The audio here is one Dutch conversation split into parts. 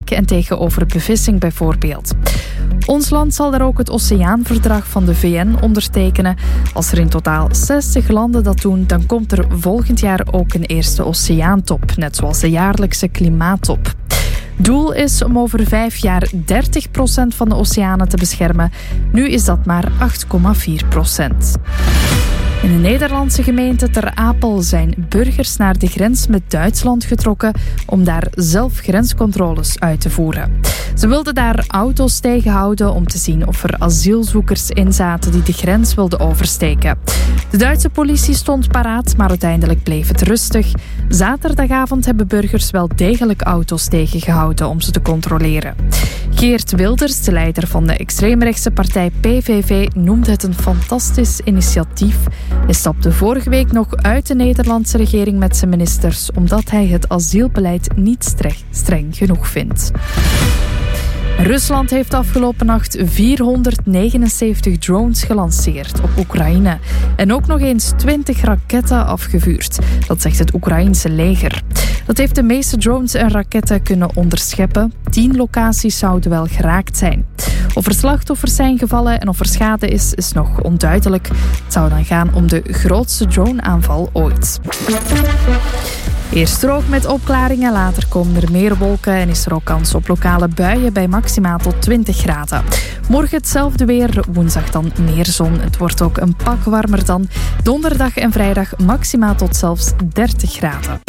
plastic en tegen overbevissing bijvoorbeeld. Ons land zal daar ook het Oceaanverdrag van de VN ondertekenen. Als er in totaal 60 landen dat doen, dan komt er volgend jaar ook een eerste oceaantop, net zoals de jaarlijkse klimaattop. Doel is om over 5 jaar 30% van de oceanen te beschermen. Nu is dat maar 8,4%. In de Nederlandse gemeente Ter Apel zijn burgers naar de grens met Duitsland getrokken om daar zelf grenscontroles uit te voeren. Ze wilden daar auto's tegenhouden om te zien of er asielzoekers in zaten die de grens wilden oversteken. De Duitse politie stond paraat, maar uiteindelijk bleef het rustig. Zaterdagavond hebben burgers wel degelijk auto's tegengehouden om ze te controleren. Geert Wilders, de leider van de extreemrechtse partij PVV, noemde het een fantastisch initiatief. Hij stapte vorige week nog uit de Nederlandse regering met zijn ministers, omdat hij het asielbeleid niet streng genoeg vindt. Rusland heeft afgelopen nacht 479 drones gelanceerd op Oekraïne. En ook nog eens 20 raketten afgevuurd. Dat zegt het Oekraïense leger. Dat heeft de meeste drones en raketten kunnen onderscheppen. 10 locaties zouden wel geraakt zijn. Of er slachtoffers zijn gevallen en of er schade is nog onduidelijk. Het zou dan gaan om de grootste droneaanval ooit. Eerst droog met opklaringen, later komen er meer wolken en is er ook kans op lokale buien bij maxima tot 20 graden. Morgen hetzelfde weer, woensdag dan meer zon. Het wordt ook een pak warmer dan. Donderdag en vrijdag maxima tot zelfs 30 graden.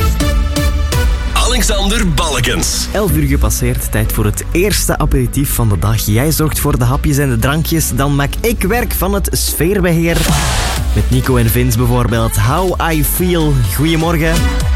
Alexander Balkens. 11 uur gepasseerd, tijd voor het eerste aperitief van de dag. Jij zorgt voor de hapjes en de drankjes, dan maak ik werk van het sfeerbeheer. Met Nico en Vince bijvoorbeeld. How I Feel. Goedemorgen.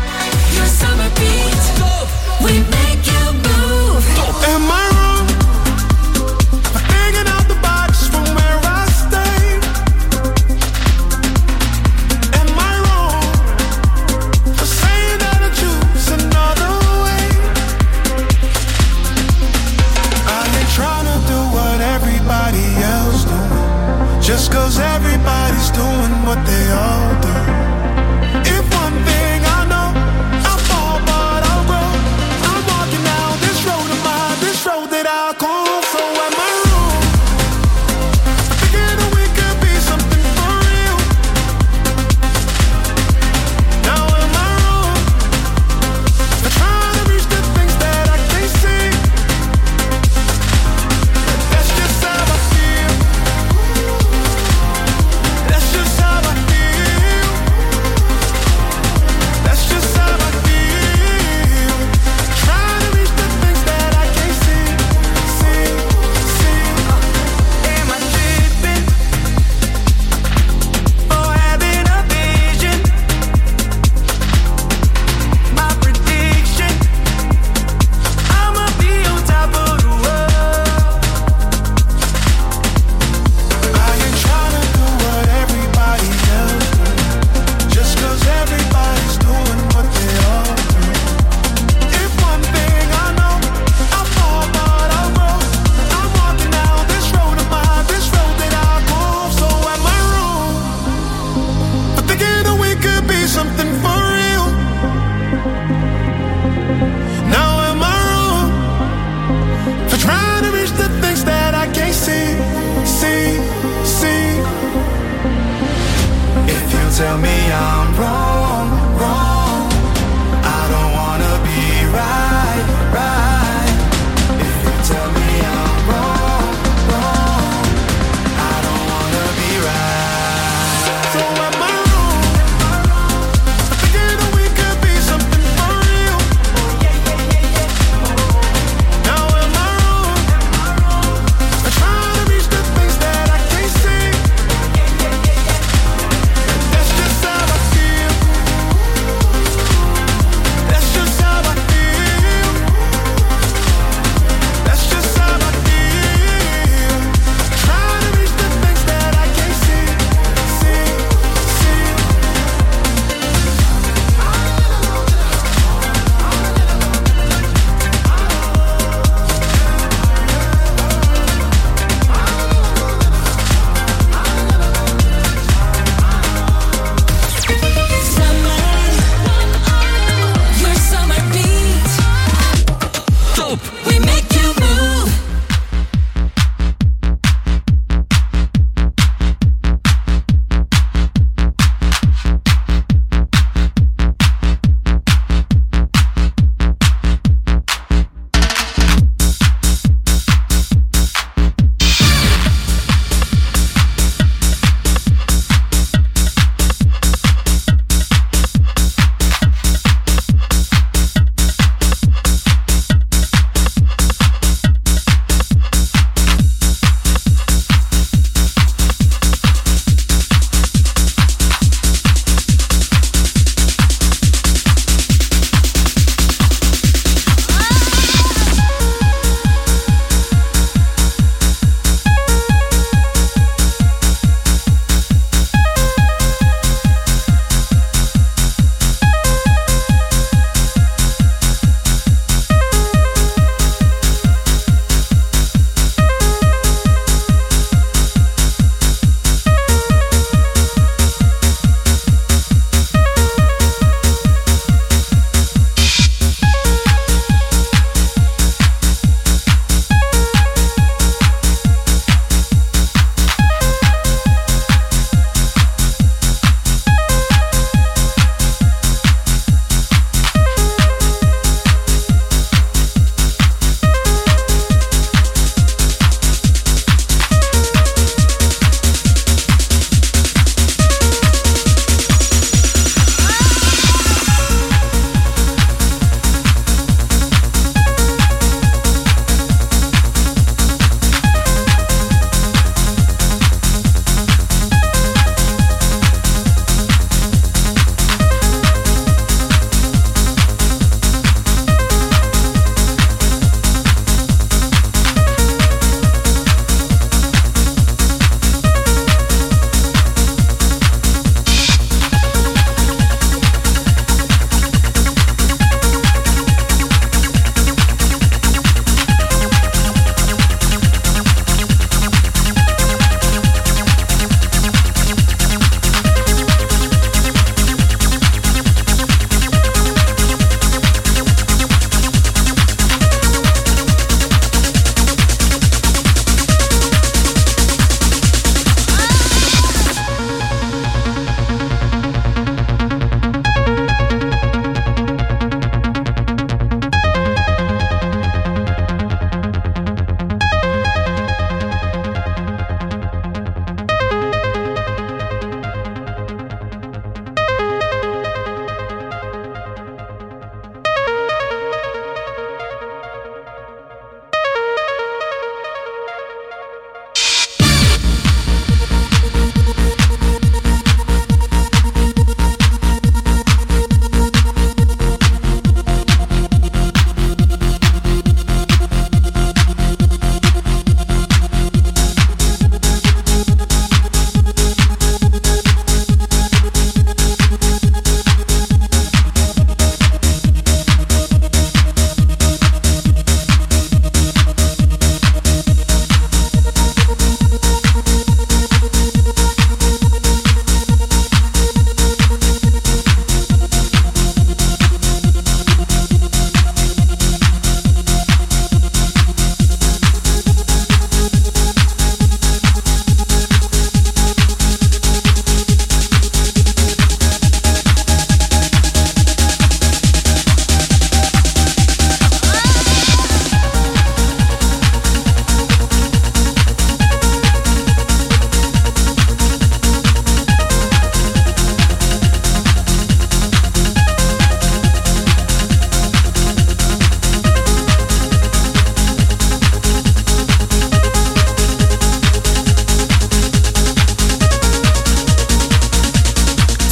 Just cause everybody's doing what they all do. If one thing I know,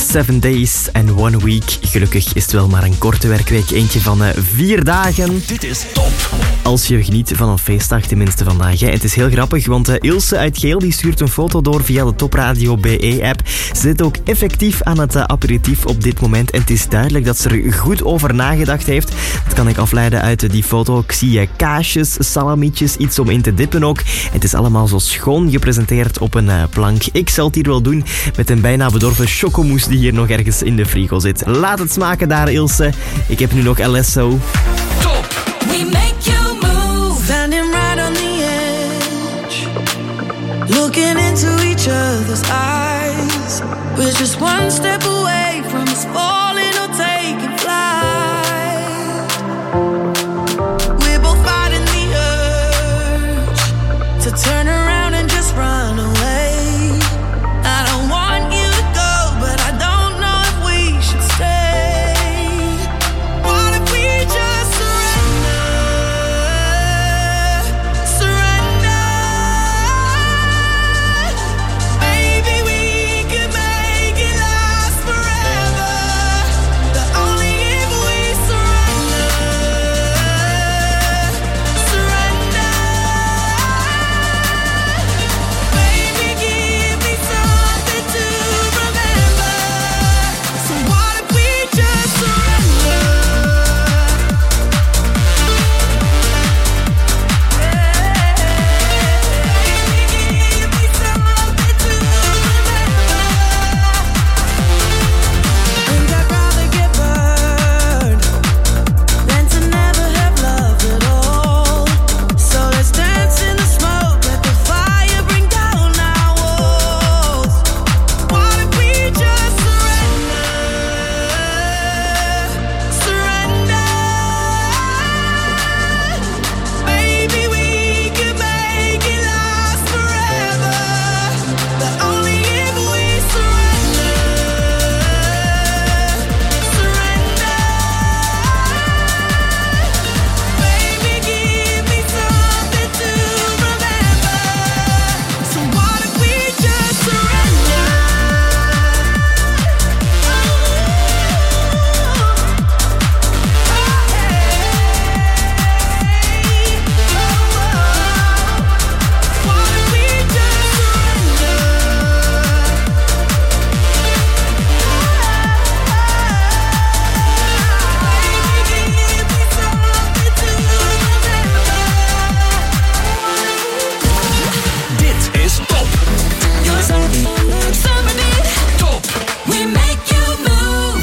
7 days and 1 week. Gelukkig is het wel maar een korte werkweek, eentje van 4 dagen. Dit is top. Als je geniet van een feestdag, tenminste vandaag. Hè. Het is heel grappig, want Ilse uit Geel die stuurt een foto door via de Topradio BE-app. Ze zit ook effectief aan het aperitief op dit moment. En het is duidelijk dat ze er goed over nagedacht heeft. Dat kan ik afleiden uit die foto. Ik zie kaasjes, salamietjes, iets om in te dippen ook. Het is allemaal zo schoon gepresenteerd op een plank. Ik zal het hier wel doen met een bijna bedorven chocomousse die hier nog ergens in de frigo zit. Laat het smaken daar, Ilse. Ik heb nu nog LSO. Top. We make you move. Standing right on the edge. Looking into each other's eyes. We're just one step away from us falling or taking flight. We're both fighting the urge to turn around and just run away. I don't want you to go, but I don't know if we should stay. What if we just surrender? Surrender. Maybe we could make it last forever. But only if we surrender. Surrender. Baby, give me something to remember. So what if we just surrender? Think I'd rather get burned than to never have loved at all. So let's dance in the smoke, let the fire bring down our walls. What if we just surrender? Surrender. Maybe we could make it last forever. But only if we surrender. Surrender. Baby, give me something to remember. So what if we just surrender? What if we just surrender? Dit is top. You're somebody. Top. We make you move.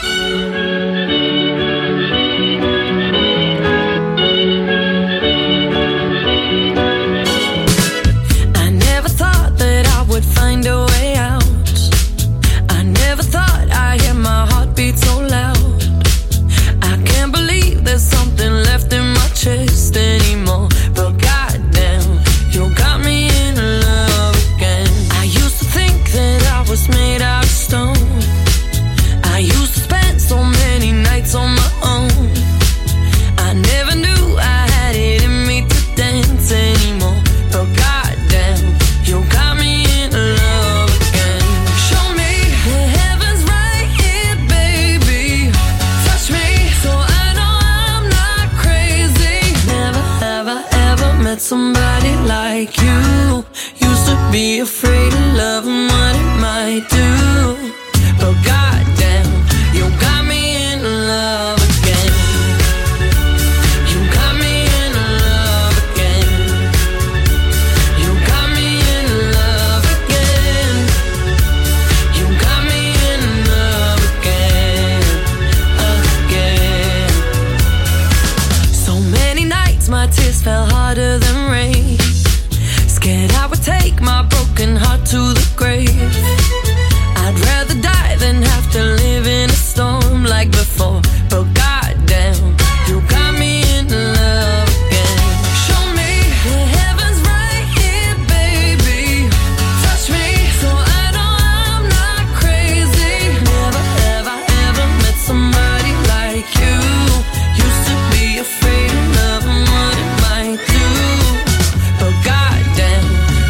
I never thought that I would find a way out. I never thought I'd hear my heartbeat so loud. I can't believe there's something left in my chest anymore. But goddamn, you got me in love again. I used to think that I was made out of stone. I used to spend so many nights on my own. I never knew I had it in me to dance anymore. But goddamn, you got me in love again. Show me the heavens right here, baby. Touch me so I know I'm not crazy. Never have I ever met somebody like you. Used to be afraid of love and what it might do. But goddamn, you got me in love again. You got me in love again. You got me in love again. You got me in love again. Again. So many nights my tears fell harder than rain. Scared I would take my broken heart to the grave. I'd rather die than have to live in a storm like before. But goddamn, you got me in love again. Show me the heavens right here, baby. Touch me so I know I'm not crazy. Never have I ever met somebody like you. Used to be afraid of love and what it might do. But goddamn,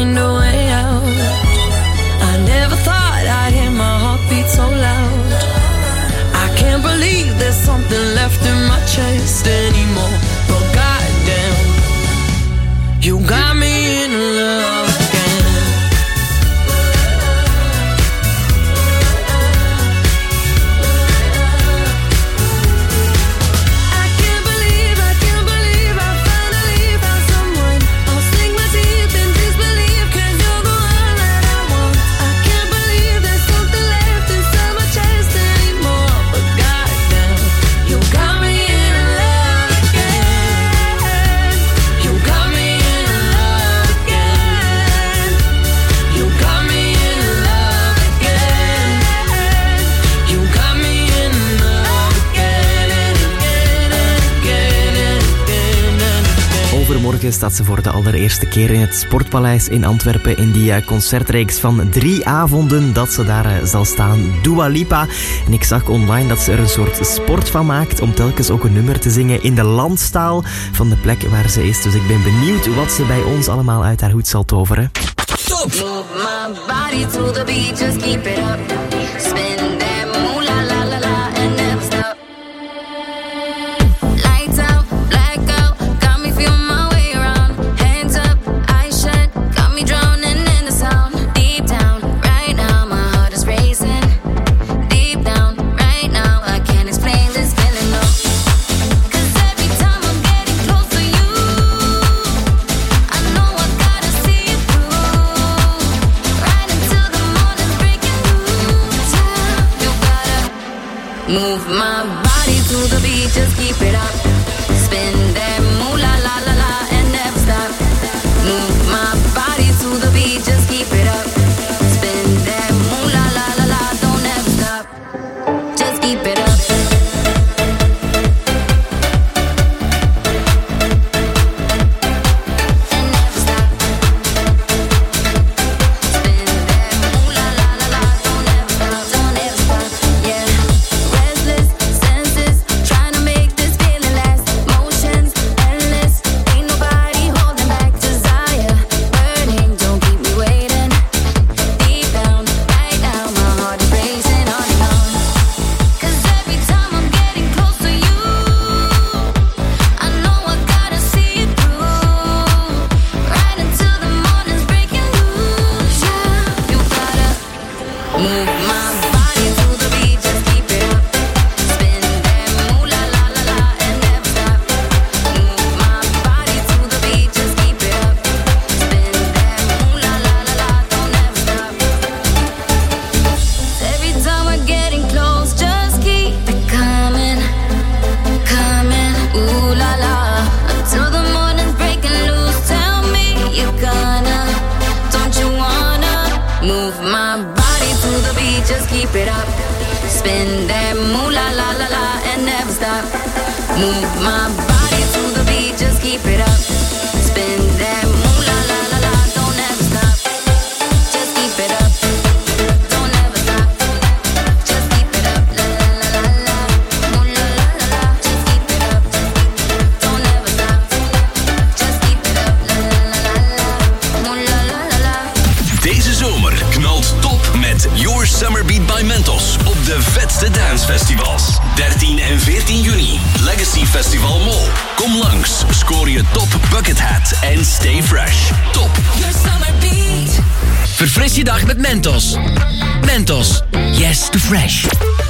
find a way out. I never thought I'd hear my heartbeat so loud. I can't believe there's something left in my chest anymore. But goddamn, you got me in love again. I can't believe I finally found someone. I'll sink my teeth in disbelief, 'cause you're the one that I want. I can't believe there's something left inside my chest anymore. But goddamn, you got me in love again. You got me in love again. You got me in love again. You got me in love again and again and again and again and again. Overmorgen staat ze voor de allereerste keer in het Sportpaleis in Antwerpen in die concertreeks van 3 avonden dat ze daar zal staan. Dua Lipa. En ik zag online dat ze er een soort sport van maakt om telkens ook een nummer te zingen in de landstaal van de plek waar ze is. Dus ik ben benieuwd wat ze bij ons allemaal uit haar hoed zal toveren. Top! Move my body to the beat, just keep it up. Spin that moolah la la la and never stop. Lights out, blackout, got me feeling my way around. Hands up, eyes shut, got me drowning in the sound. Deep down, right now, my heart is racing. Deep down, right now, I can't explain this feeling, no. 'Cause every time I'm getting close to you, I know I gotta see it through. Right until the morning's breaking loose. Yeah, you gotta move my body to the beat, just keep it up. Spin that moolah la la la and never stop. Move my body to the beat, just keep it up. Spin that moolah la la la, don't ever stop. Just keep it up. And never stop. Spin that moolah la la la, don't ever stop, don't ever stop. Yeah, restless senses, trying to make this feeling last. Motions endless, ain't nobody holding back. Desire burning, don't keep me waiting. Deep down, right now, my heart is racing on and on. 'Cause every time I'm getting close to you, I know I gotta see it through. Right until the morning's breaking loose. Yeah, you gotta move my body to the beat, just keep it up. Spin that moolah la la la and never stop. Move my body to the beat, just keep it up. Spin that moolah la la la, don't ever stop. Every time we're getting close, just keep it coming, coming. Ooh la la, until the morning's breaking loose. Tell me you're gonna, don't you wanna move my body to the beat, just keep it up. Spin that moolah la la la and never stop. Move my body to the beat, just keep it up. Spin that moolah la la la, don't ever stop. Just keep it up. Don't ever stop. Just keep it up. La la la la la. Moolah la la la. Just keep it up. Don't ever stop. Just keep it up. La la la la la. Moolah la la la. Deze zomer knalt Top met Your Summer Beat by Mentos op de vetste dancefestivals. 13 en 14 juni, Legacy Festival Mol. Kom langs, scoor je Top Bucket Hat en stay fresh. Top. Your summer beat. Verfris je dag met Mentos. Mentos. Yes to fresh.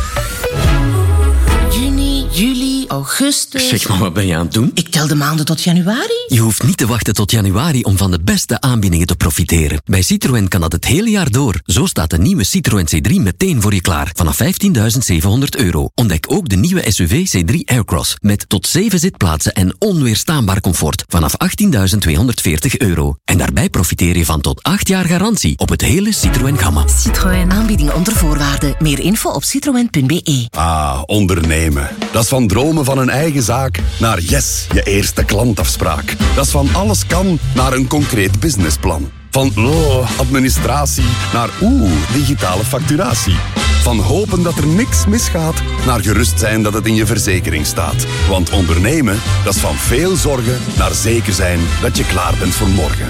Juni, juli, augustus. Zeg maar, wat ben je aan het doen? Ik tel de maanden tot januari. Je hoeft niet te wachten tot januari om van de beste aanbiedingen te profiteren. Bij Citroën kan dat het hele jaar door. Zo staat de nieuwe Citroën C3 meteen voor je klaar. Vanaf €15.700. Ontdek ook de nieuwe SUV C3 Aircross. Met tot 7 zitplaatsen en onweerstaanbaar comfort. Vanaf €18.240. En daarbij profiteer je van tot 8 jaar garantie op het hele Citroën gamma. Citroën. Aanbiedingen onder voorwaarden. Meer info op citroen.be. Ah, ondernemen. Dat is van dromen van een eigen zaak naar yes, je eerste klantafspraak. Dat is van alles kan naar een concreet businessplan. Van administratie naar digitale facturatie. Van hopen dat er niks misgaat naar gerust zijn dat het in je verzekering staat. Want ondernemen, dat is van veel zorgen naar zeker zijn dat je klaar bent voor morgen.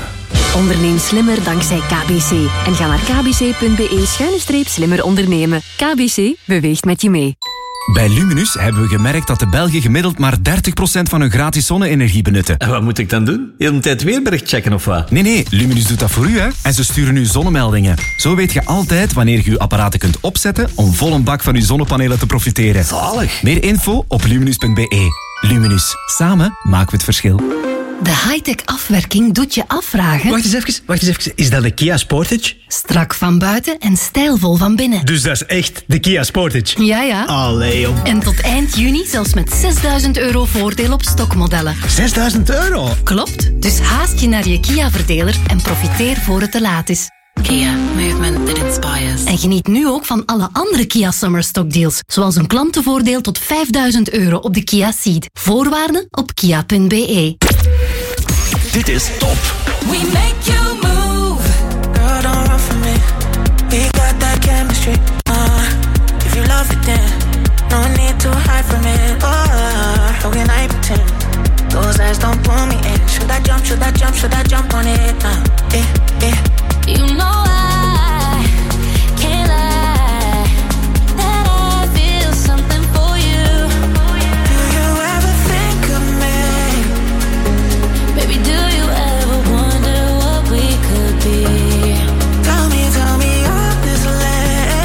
Onderneem slimmer dankzij KBC. En ga naar kbc.be/slimmer ondernemen. KBC beweegt met je mee. Bij Luminus hebben we gemerkt dat de Belgen gemiddeld maar 30% van hun gratis zonne-energie benutten. En wat moet ik dan doen? Heel de tijd weerbericht checken of wat? Nee, Luminus doet dat voor u, hè. En ze sturen u zonnemeldingen. Zo weet je altijd wanneer je uw apparaten kunt opzetten om vol een bak van uw zonnepanelen te profiteren. Zalig. Meer info op luminus.be. Luminus. Samen maken we het verschil. De high-tech afwerking doet je afvragen... Wacht eens even. Is dat de Kia Sportage? Strak van buiten en stijlvol van binnen. Dus dat is echt de Kia Sportage? Ja. Allee, joh. En tot eind juni zelfs met €6.000 voordeel op stokmodellen. €6.000? Klopt. Dus haast je naar je Kia-verdeler en profiteer voor het te laat is. Kia. Movement that inspires. En geniet nu ook van alle andere Kia Summer Stock Deals. Zoals een klantenvoordeel tot €5.000 op de Kia Ceed. Voorwaarden op kia.be. Dit is Top. We make you move. Girl, don't run from me. We got that chemistry. If you love it, then no need to hide from it. How can I pretend? Those eyes don't pull me in. Should I jump on it? You know I can't lie that I feel something for you. Do you ever think of me? Baby, do you ever wonder what we could be? Tell me honestly.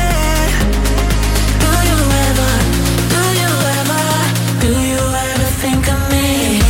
Do you ever think of me?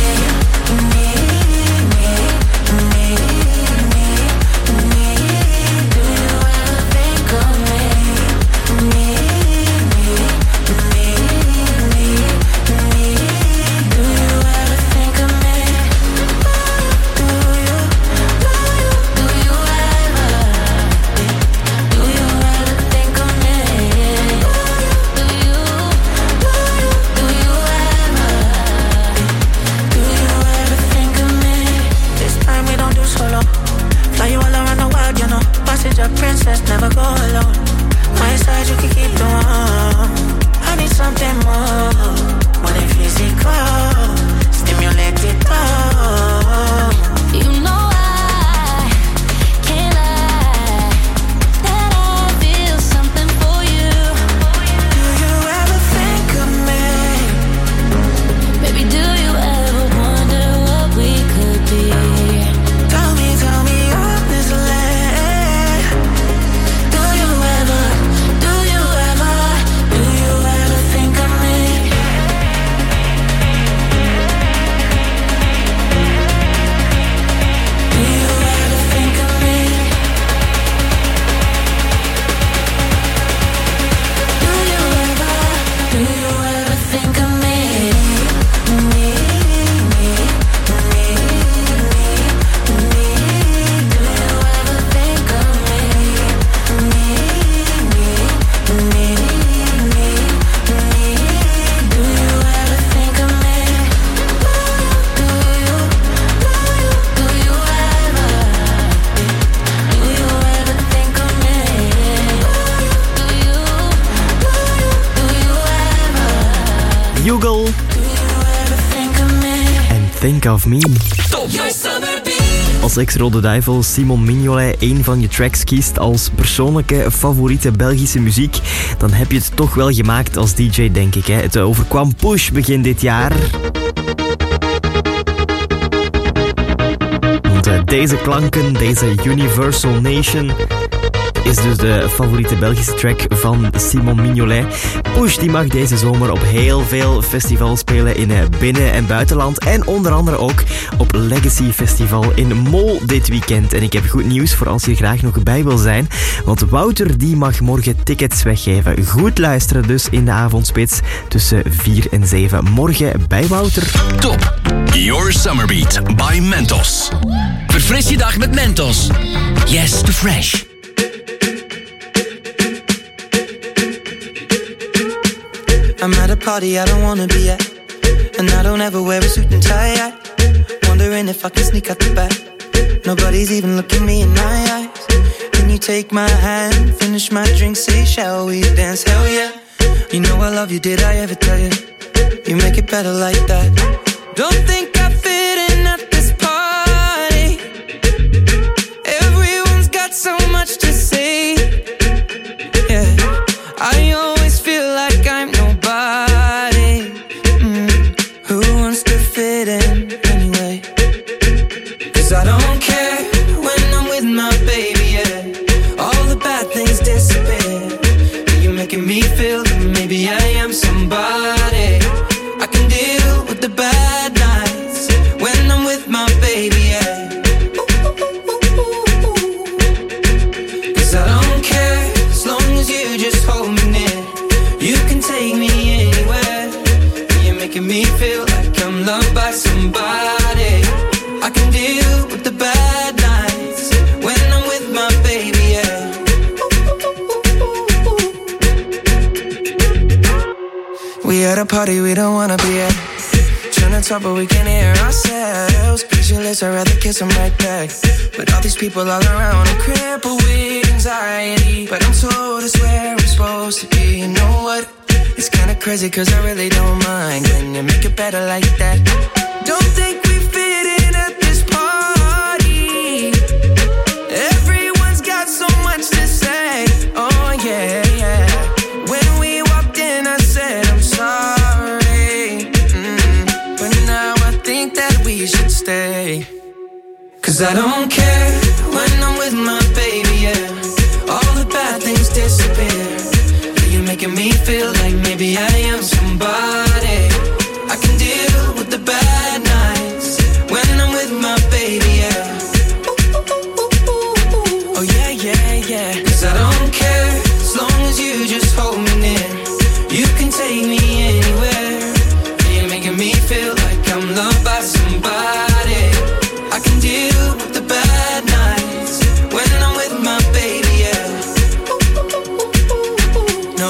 A princess, never go alone. My side, you can keep the warm. I need something more than physical. Stimulate it all. You know I can't lie that I feel something for you. Do you ever think of me? Baby, do you ever wonder what we could be? Tell me honestly. Bugle en Think of Me. Top. Als ex-Rode Duivel Simon Mignolet een van je tracks kiest als persoonlijke favoriete Belgische muziek, dan heb je het toch wel gemaakt als DJ, denk ik. Hè. Het overkwam Push begin dit jaar. Want deze klanken, deze Universal Nation, is dus de favoriete Belgische track van Simon Mignolet. Push die mag deze zomer op heel veel festivals spelen in binnen- en buitenland. En onder andere ook op Legacy Festival in Mol dit weekend. En ik heb goed nieuws voor als je graag nog bij wil zijn. Want Wouter die mag morgen tickets weggeven. Goed luisteren dus in de avondspits tussen 4 en 7. Morgen bij Wouter. Top. Your Summer Beat by Mentos. Verfris je dag met Mentos. Yes to fresh. I'm at a party I don't wanna be at, and I don't ever wear a suit and tie at. Wondering if I can sneak out the back. Nobody's even looking me in my eyes. Can you take my hand, finish my drink, say shall we dance? Hell yeah. You know I love you, did I ever tell you? You make it better like that. Don't think I fit in at this party. a party we don't wanna be at. Trying to talk but we can't hear ourselves. Pictureless, I'd rather kiss them right back. But all these people all around, I'm crippled with anxiety. But I'm told it's where I'm supposed to be. You know what? It's kinda crazy cause I really don't mind. Can you make it better like that? Don't think we fit in at this party. Everyone's got so much to say. Oh yeah, yeah. When we walked in I said I'm sorry. But now I think that we should stay. Cause I don't care when I'm with my baby, yeah. All the bad things disappear. You're making me feel like maybe I am somebody. I can deal with the bad nights when I'm with my baby, yeah. Oh yeah, yeah, yeah. Cause I don't care as long as you just hold me near. You can take me anywhere. You're making me feel like I'm loved by somebody. I can deal with the bad nights when I'm with my baby, yeah. No,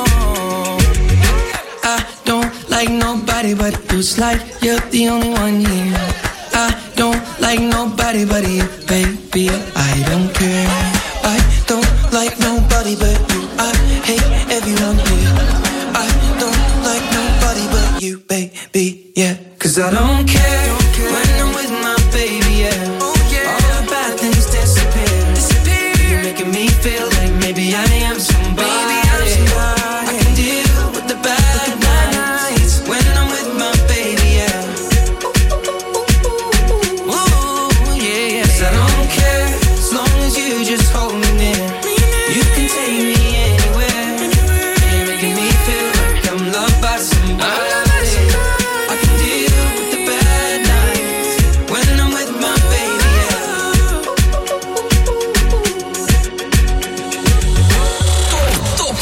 I don't like nobody but you. It's like you're the only one here. I don't like nobody but you, baby. I don't care. I don't like nobody but you. I hate everyone here. I don't like nobody but you, baby, yeah. Cause I don't care when I'm with my baby, yeah. All the bad things disappear. You're making me feel like maybe I am somebody. I can deal with the bad nights when I'm with my baby, yeah. Ooh, yeah, yeah. 'Cause I don't care as long as you just hold me near. You can take me anywhere. You're making me feel like I'm loved by somebody. I can deal with the bad nights when I'm with my baby, yeah. Top.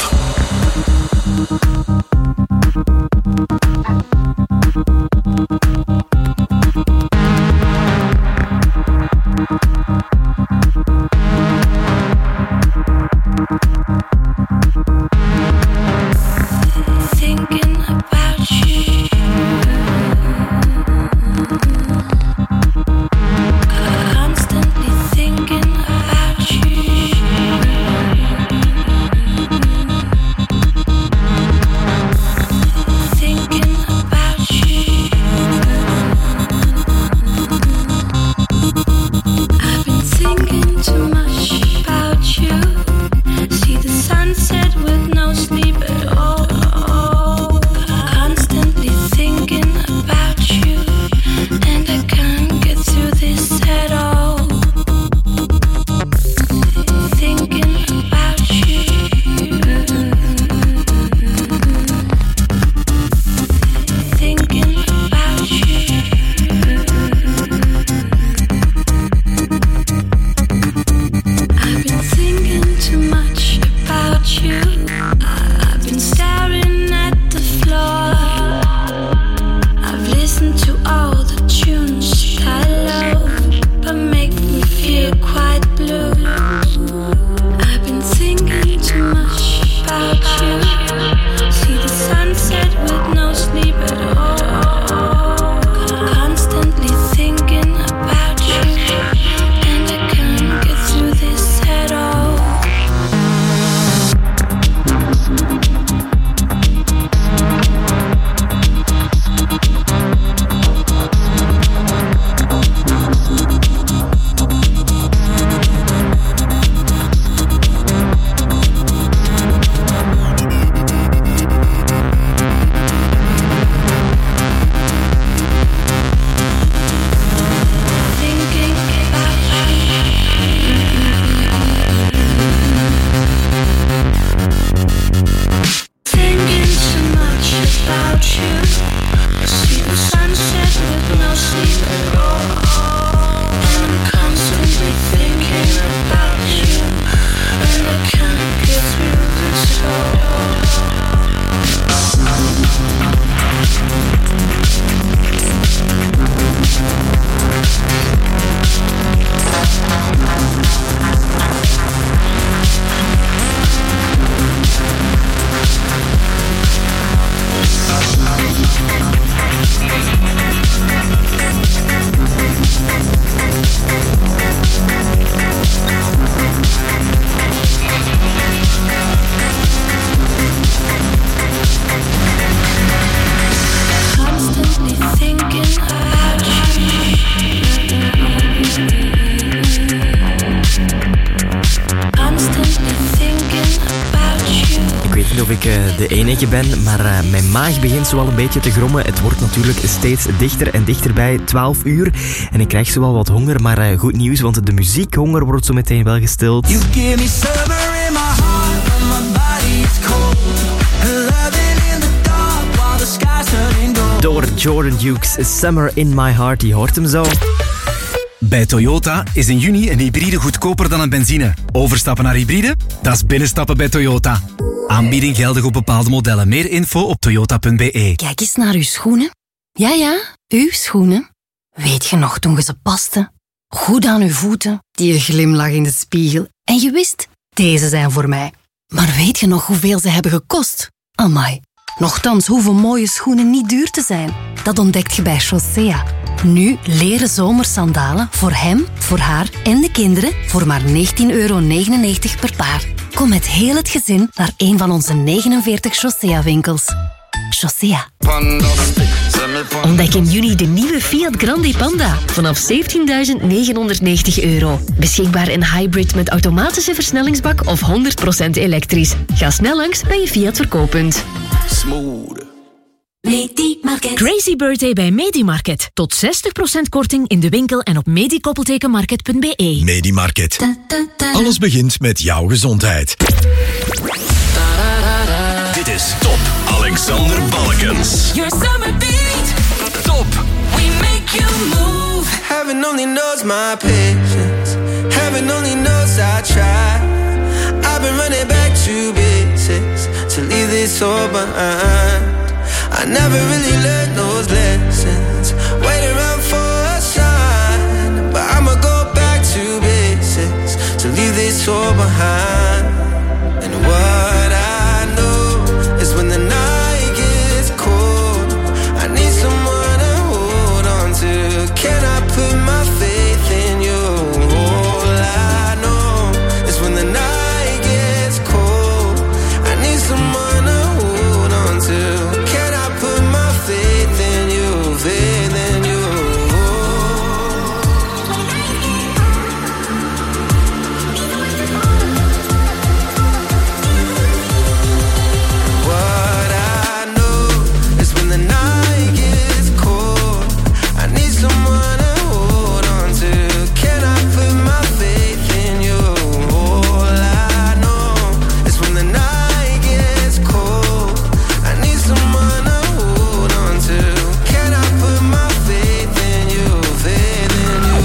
of ik de enige ben, maar mijn maag begint zo wel een beetje te grommen. Het wordt natuurlijk steeds dichter en dichterbij, 12 uur. En ik krijg zo wel wat honger, maar goed nieuws, want de muziekhonger wordt zo meteen wel gestild. You give me summer in my heart when my body is cold. Loving in the dark while the sky's turning gold. Door Jordan Dukes, Summer in My Heart, je hoort hem zo. Bij Toyota is in juni een hybride goedkoper dan een benzine. Overstappen naar hybride? Dat is binnenstappen bij Toyota. Aanbieding geldig op bepaalde modellen. Meer info op toyota.be. Kijk eens naar uw schoenen. Ja, uw schoenen. Weet je nog toen je ze paste? Goed aan uw voeten, die glimlach in de spiegel. En je wist, deze zijn voor mij. Maar weet je nog hoeveel ze hebben gekost? Amai. Nochtans hoeven mooie schoenen niet duur te zijn. Dat ontdekt je bij Chaussea. Nu leren zomersandalen voor hem, voor haar en de kinderen voor maar €19,99 per paar. Kom met heel het gezin naar een van onze 49 Chaussea-winkels. Chaussea. Ontdek in juni de nieuwe Fiat Grande Panda vanaf €17.990. Beschikbaar in hybrid met automatische versnellingsbak of 100% elektrisch. Ga snel langs bij je Fiat verkooppunt. Smooth. Medimarket. Crazy birthday bij Medimarket. Tot 60% korting in de winkel en op medikoppeltekenmarket.be. Medimarket. Alles begint met jouw gezondheid. Dit is Top Alexander Balkens. Your summer beat. Top. We make you move. Heaven only knows my patience. Heaven only knows I try. I've been running back to basics to leave this all behind. I never really learned those lessons. Wait around for a sign, but I'ma go back to basics to leave this all behind. And what I know is when the night gets cold, I need someone to hold on to. Can I put my faith in you? All I know is when the night gets cold, I need someone to hold on to. Faith in you, faith in you. What I know is when the night gets cold, I need someone to hold on to. Can I put my faith in you? All I know is when the night gets cold, I need someone to hold on to. Can I put my faith in you, faith in you?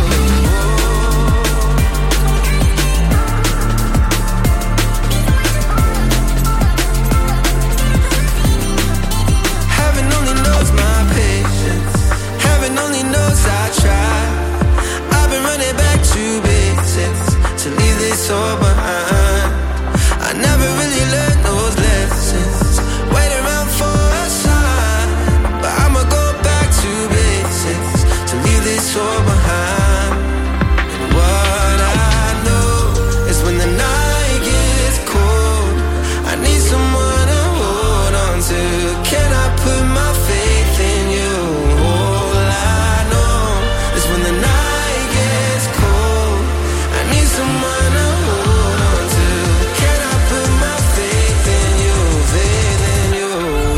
Heaven only knows my patience. Heaven only knows I try. I've been running back to basics to leave this all behind. I never really learned those lessons. Wait around for a sign, but I'ma go back to basics to leave this all behind. And what I know is when the night gets cold, I need someone to hold on to. Can I put my faith in you? All I know is when the night gets cold, I need someone to hold on to. Can I put my faith in you, faith in you?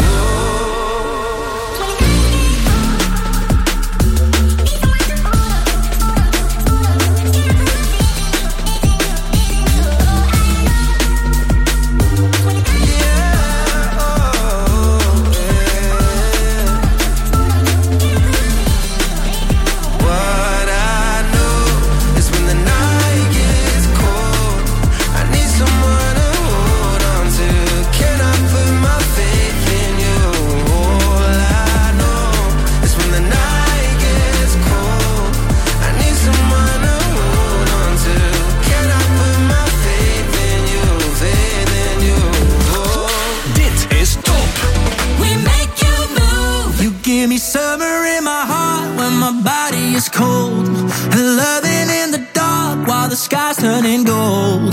What I know is when the night gets cold, I need someone to hold on to. Can I put my faith in you? All I know is when the night gets cold, I need someone to hold on to. Can I put my faith in you, faith in you? Dit is Top. We make you move. You give me summer in my heart when my body is cold, and loving in the dark while the sky's turning gold.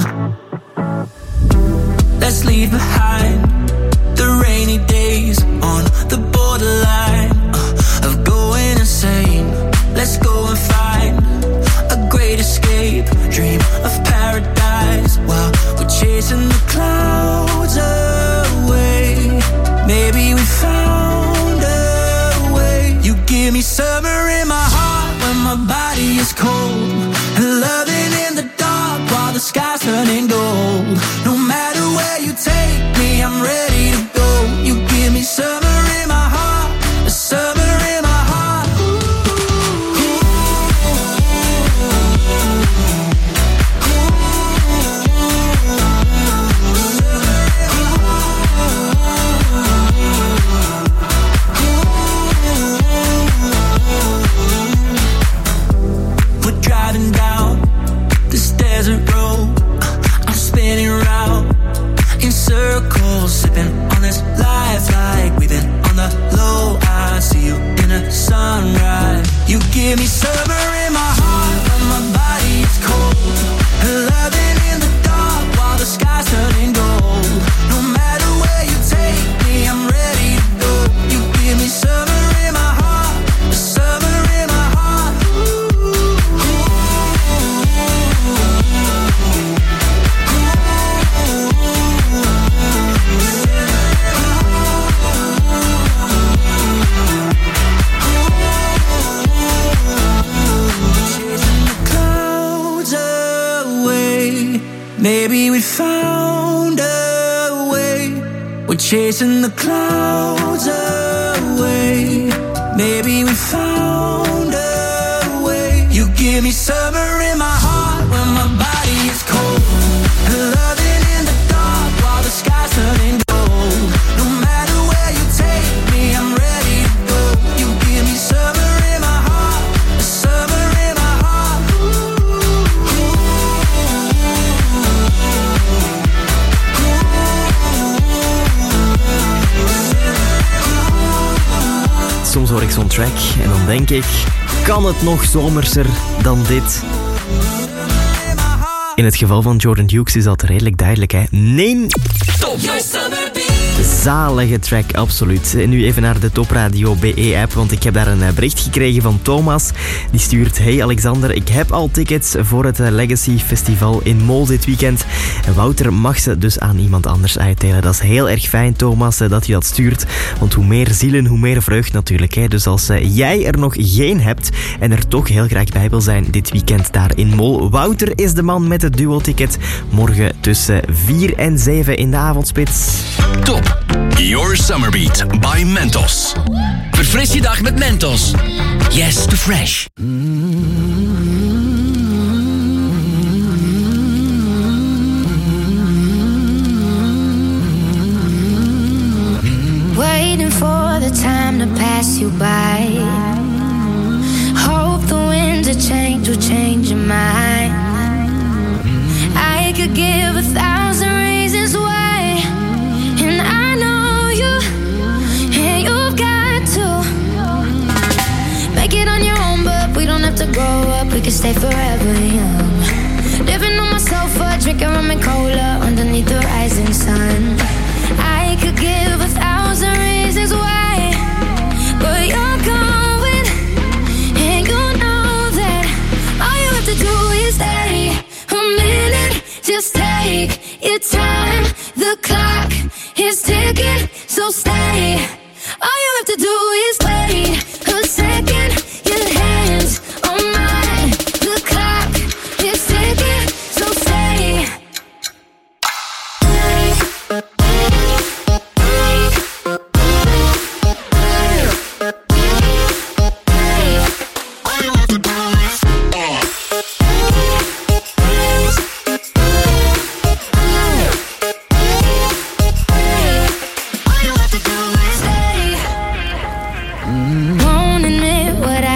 Let's leave behind the rainy days on the borderline of going insane. Let's go and find a great escape, dream of paradise while we're chasing the clouds away. sky's turning gold. No matter where you take me, I'm ready to go. You give me summer in my heart, a summer in my heart. We're driving down this desert road. I'm spinning round in circles, sipping on this life like we've been on the low. I see you in a sunrise. You give me summer in my heart when my body is cold. Loving in the dark while the sky's turning gold. No matter where you take me, I'm ready to go. You give me summer in my heart, a summer in my heart. Maybe we found a way. We're chasing the clouds away. Maybe we found a way. You give me summer in my heart when my body is cold. Loving in the dark while the sky's turning gold. No matter where you take me, I'm ready to go. You give me summer in my heart, a summer in my heart. Soms hoor ik zo'n track en dan denk ik, kan het nog zomerser dan dit? In het geval van Jordan Hughes is dat redelijk duidelijk, hè? Nee! Top! Zalige track, absoluut. En nu even naar de Top Radio BE-app, want ik heb daar een bericht gekregen van Thomas. Die stuurt: hey Alexander, ik heb al tickets voor het Legacy Festival in Mol dit weekend. En Wouter mag ze dus aan iemand anders uitdelen. Dat is heel erg fijn, Thomas, dat je dat stuurt. Want hoe meer zielen, hoe meer vreugd natuurlijk. Hè. Dus als jij er nog geen hebt en er toch heel graag bij wil zijn dit weekend daar in Mol, Wouter is de man met het duo-ticket. Morgen tussen 4 en 7 in de avondspits. Top! Your Summer Beat by Mentos. Verfris je dag met Mentos. Yes to fresh. Waiting for the time to pass you by. Hope the winds of change will change your mind. I could give 1,000 reasons why, and I know you, and you've got to make it on your own, but we don't have to grow up, we can stay forever young. Living on my sofa, drinking rum and cola underneath the rising sun. I could give 1,000 reasons why, but you're going, and you know that all you have to do is stay a minute. Just take your time, the clock is ticking, so stay. All you have to do is wait a second, your hands on mine. The clock is ticking, so stay. Won't admit what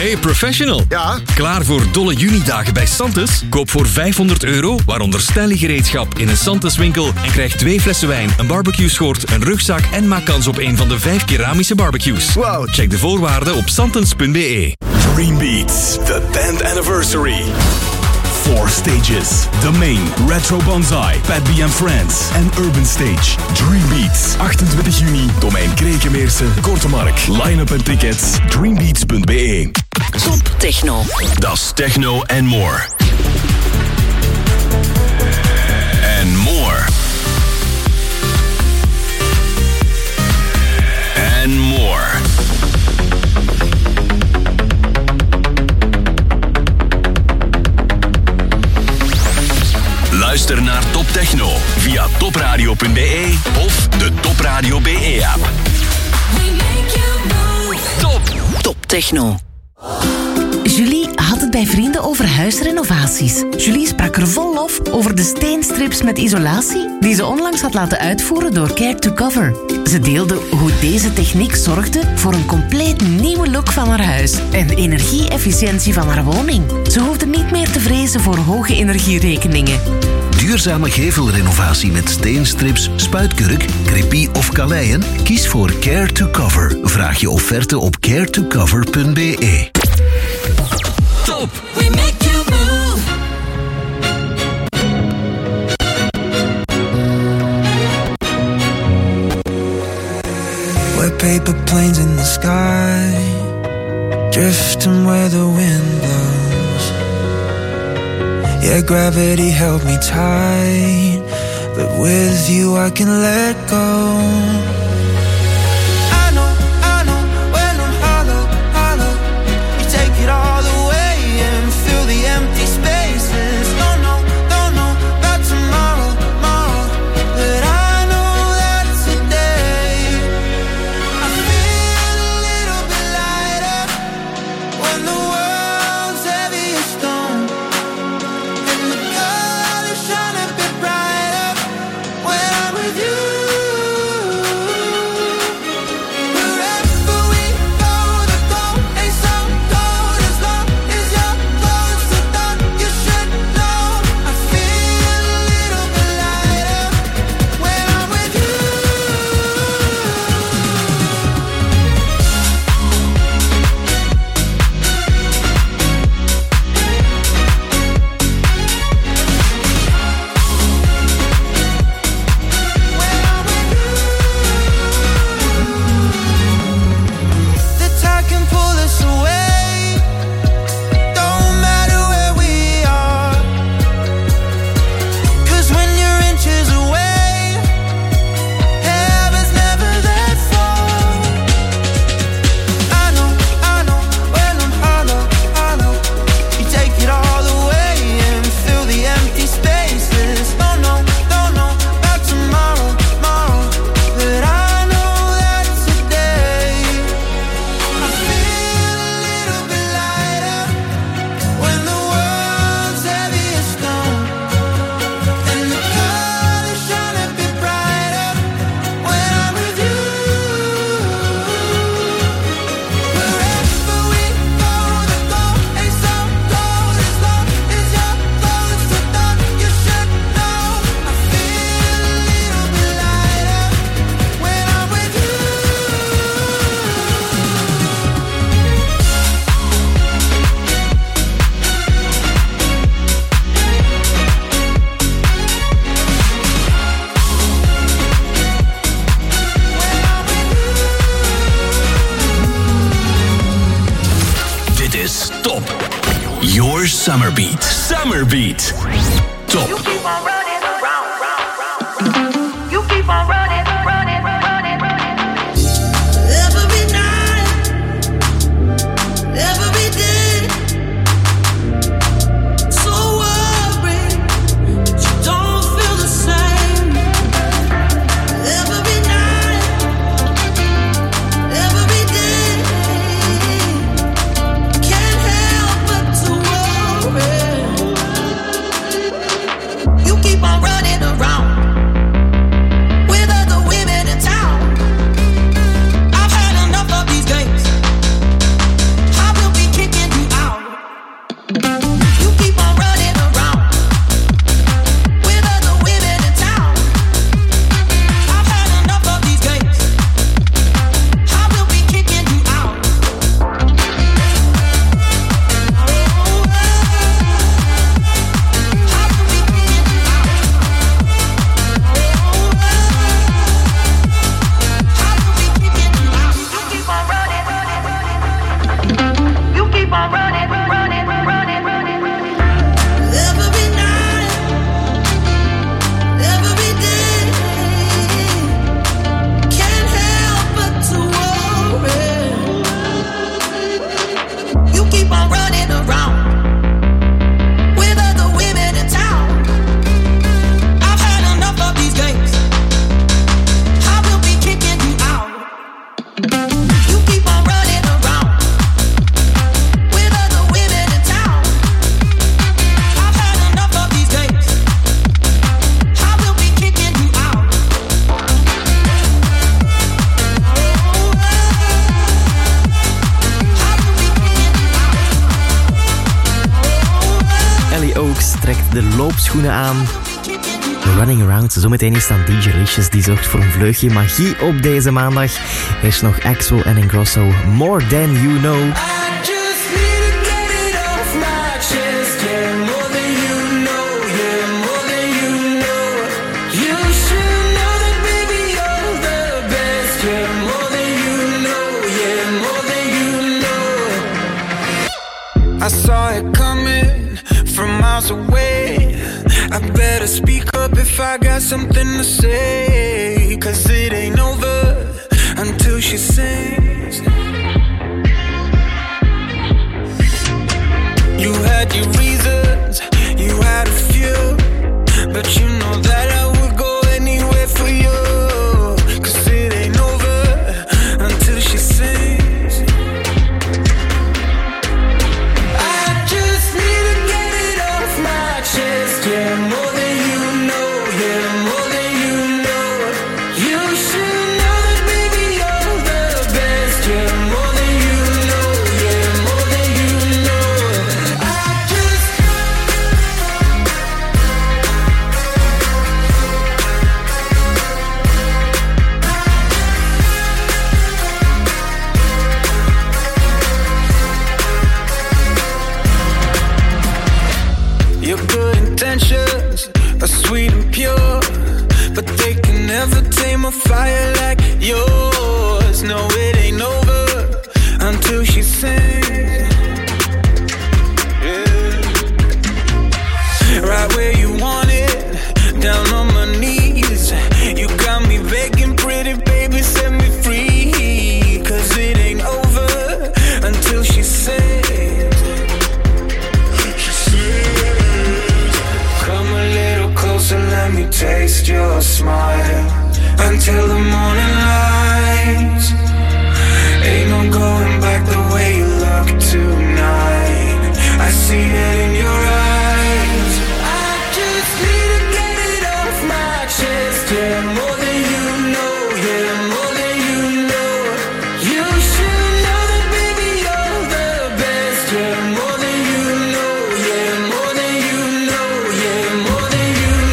Hey professional. Ja? Klaar voor dolle junidagen bij Santis? Koop voor €500, waaronder stelligereedschap in een Santis winkel en krijg 2 flessen wijn, een barbecue-schort, een rugzak en maak kans op een van de 5 keramische barbecues. Wow. Check de voorwaarden op santens.be. Dream Beats, the 10th anniversary. 4 stages. The Main, Retro Banzai, Pat B and Friends en Urban Stage. Dream Beats, 28 juni, Domein Krekenmeersen, Kortemark. Line-up en tickets, dreambeats.be. Top techno. Das techno and more. And more. And more. Luister naar Top Techno via topradio.be of de Top Radio BE-app. Top techno. Julie had het bij vrienden over huisrenovaties. Julie sprak er vol lof over de steenstrips met isolatie die ze onlangs had laten uitvoeren door Care to Cover. Ze deelde hoe deze techniek zorgde voor een compleet nieuwe look van haar huis en de energie-efficiëntie van haar woning. Ze hoefde niet meer te vrezen voor hoge energierekeningen. Duurzame gevelrenovatie met steenstrips, spuitkurk, crepie of kaleien? Kies voor Care to Cover. Vraag je offerte op caretocover.be. Top! We make you move. We're paper planes in the sky, drifting where the wind blows. Yeah, gravity held me tight, but with you I can let go. Your Summer Beat. Summer Beat. Top. You keep on running around. You keep on running, running, running, running. Every night, every day. So worried that you don't feel the same. Every night, every day. Can't help but to worry. You keep trekt de loopschoenen aan. Running Around, zometeen is dan DJ Licious, die zorgt voor een vleugje magie op deze maandag. Er is nog Axwell en Ingrosso, More Than You Know. I saw it coming from miles away. I better speak up if I got something to say. 'Cause it ain't over until she sings. You had your reasons, you had a few, but you know that I would go anywhere for you. 'Cause it ain't over until she sings. Yeah, more than you know, yeah, more than you know. You should know that, baby, you're the best. Yeah, more than you know, yeah, more than you know. Your good intentions are sweet and pure, but they can never tame a fire like yours. No, it ain't over until she sings. Yeah. Right where you want it, down on my knees. You got me begging, pretty baby, set me free. 'Cause it ain't over until she sings. So let me taste your smile until the morning lights. Ain't no going back the way you look tonight. I see it in your eyes. I just need to get it off my chest. Yeah, more than you know, yeah, more than you know. You should know that, baby, you're the best. Yeah, more than you know, yeah, more than you know, yeah, more than you know.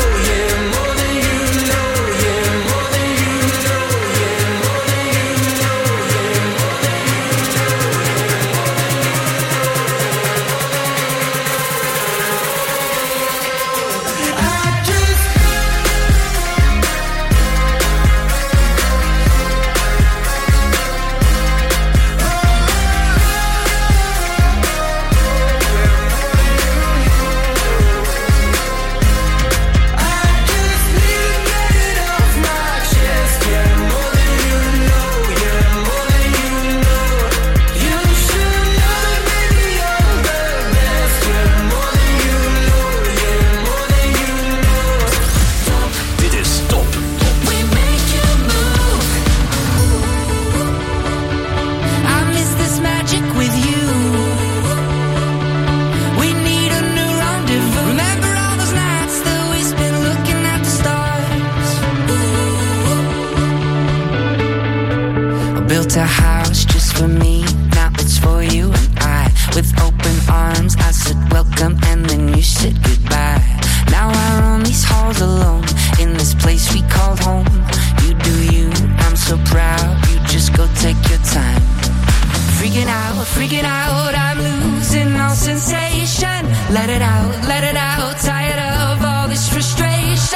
Built a house just for me, now it's for you and I. With open arms, I said welcome and then you said goodbye. Now I roam these halls alone, in this place we called home. You do you, I'm so proud, you just go take your time. Freaking out, I'm losing all sensation. Let it out, tired of all this frustration.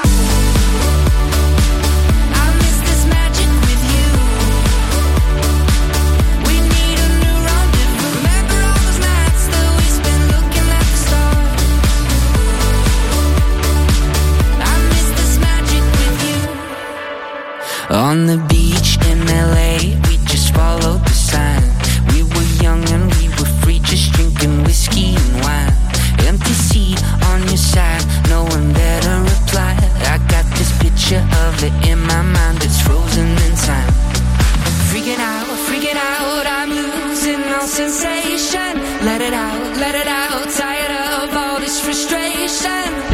On the beach in LA, we just followed the sign. We were young and we were free, just drinking whiskey and wine. Empty seat on your side, no one better reply. I got this picture of it in my mind that's frozen in time. Freaking out, I'm losing all sensation. Let it out, tired of all this frustration.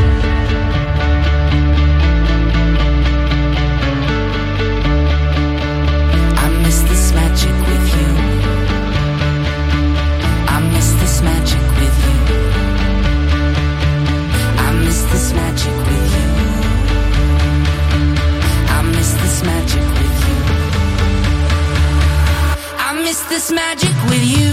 miss this magic with you.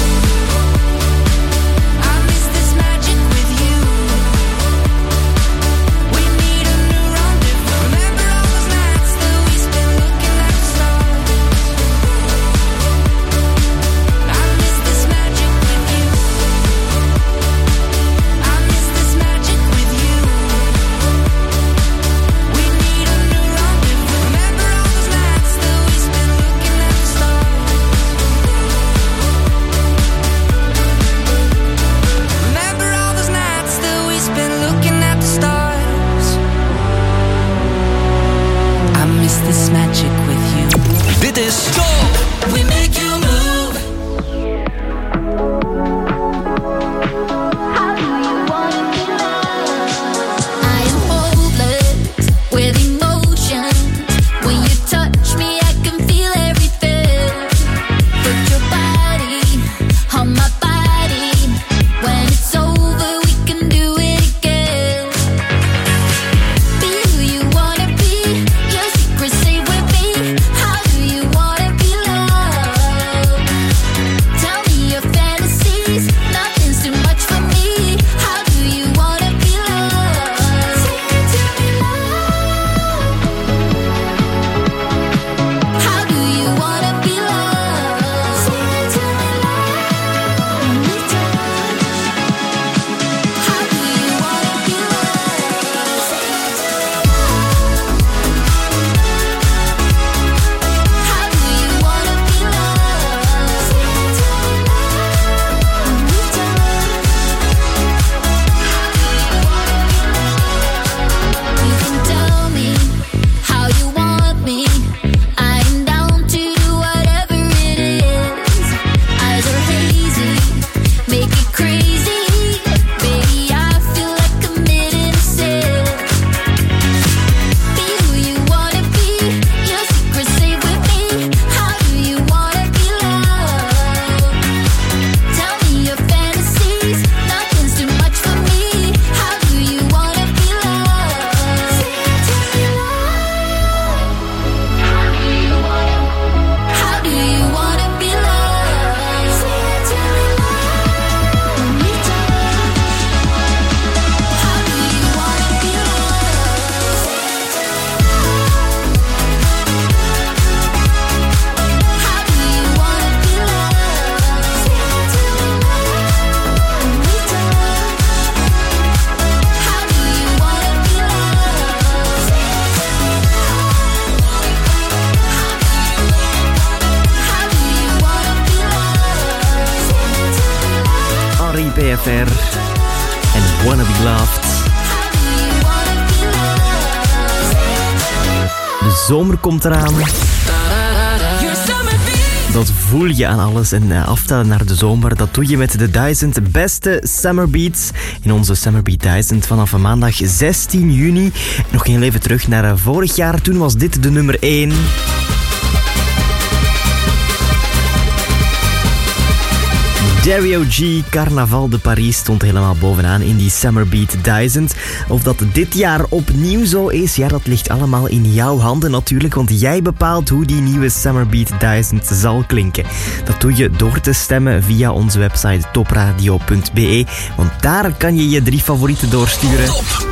This magic with you. Dit is Top! We make you move. How do you wanna be loved? I am hopeless with emotion. When you touch me, I can feel everything. Put your body on my body. When it's over, we can do it again. Be who you wanna be. Your secrets stay with me. How do you wanna be loved? Tell me your fantasies. Nothing's too much for me. How do you wanna be loved? Say it to me, love. How do you wanna be loved? Say it to me, love. When we touch. How do you wanna be loved? Say it to me, love. How do you wanna be loved? Say it to me, love. When we touch. You can tell me how you want me. I am down to do whatever it is. Eyes are hazy, make it crazy. Baby, I feel like committing sin. Be who you wanna be. Your secrets stay with me. How do you wanna be loved? Tell me your fantasies. Nothing's too much for me. How do you wanna be loved? Say it to me, love. How do you wanna be loved? Say it to me, love. When we touch. How do you wanna be loved? Say it to me, love. How do you wanna be loved? Say it to me, love. When we touch. How do you wanna be loved? Say it to me, love. How do you wanna be loved? Say it to me, love. Henri PFR en Wanna Be Loved. De zomer komt eraan. Dat voel je aan alles en aftellen naar de zomer, dat doe je met de 1000 beste Summer Beats in onze Summer Beat 1000 vanaf maandag 16 juni. Nog heel even terug naar vorig jaar, toen was dit de nummer 1. Dario G, Carnaval de Paris stond helemaal bovenaan in die Summer Beat 1000. Of dat dit jaar opnieuw zo is, ja, dat ligt allemaal in jouw handen natuurlijk, want jij bepaalt hoe die nieuwe Summer Beat 1000 zal klinken. Dat doe je door te stemmen via onze website topradio.be, want daar kan je je 3 favorieten doorsturen. Top!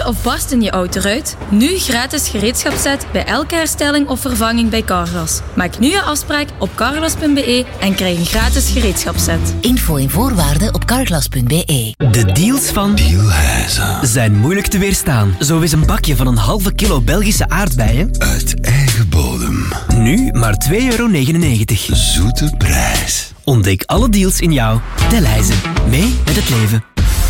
of barst in je autoruit? Nu gratis gereedschapsset bij elke herstelling of vervanging bij Carglass. Maak nu je afspraak op carglass.be en krijg een gratis gereedschapsset. Info en voorwaarden op carglass.be. De deals van Dealhuizen zijn moeilijk te weerstaan. Zo is een bakje van een halve kilo Belgische aardbeien uit eigen bodem. Nu maar €2,99. Zoete prijs. Ontdek alle deals in jouw Delhaize. Mee met het leven.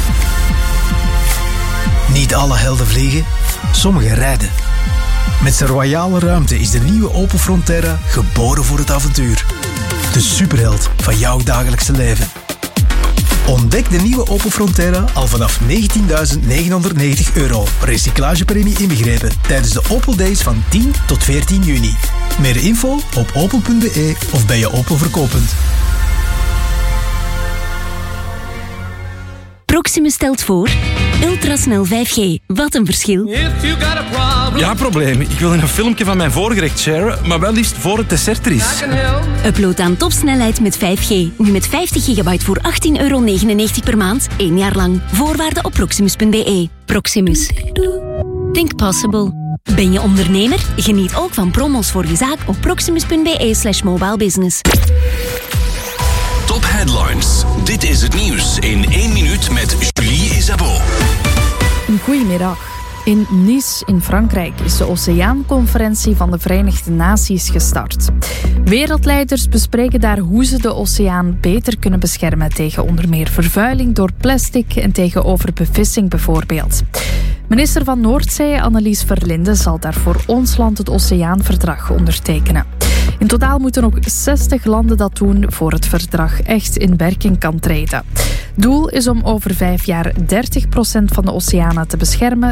Niet alle helden vliegen, sommigen rijden. Met zijn royale ruimte is de nieuwe Opel Frontera geboren voor het avontuur. De superheld van jouw dagelijkse leven. Ontdek de nieuwe Opel Frontera al vanaf €19.990. Recyclagepremie inbegrepen tijdens de Opel Days van 10 tot 14 juni. Meer info op opel.be of bij je Opel verkooppunt. Proximus stelt voor ultrasnel 5G. Wat een verschil. Ja, probleem. Ik wil een filmpje van mijn voorgerecht sharen, maar wel liefst voor het dessert er is. Upload aan topsnelheid met 5G. Nu met 50 gigabyte voor €18,99 per maand. 1 jaar lang. Voorwaarden op proximus.be. Proximus. Think possible. Ben je ondernemer? Geniet ook van promos voor je zaak op proximus.be/mobilebusiness. Top Headlines. Dit is het nieuws in 1 minuut met Julie Isabeau. Goedemiddag. In Nice in Frankrijk is de Oceaanconferentie van de Verenigde Naties gestart. Wereldleiders bespreken daar hoe ze de oceaan beter kunnen beschermen tegen onder meer vervuiling door plastic en tegen overbevissing bijvoorbeeld. Minister van Noordzee Annelies Verlinde zal daarvoor ons land het Oceaanverdrag ondertekenen. In totaal moeten ook 60 landen dat doen voor het verdrag echt in werking kan treden. Doel is om over 5 jaar 30% van de oceanen te beschermen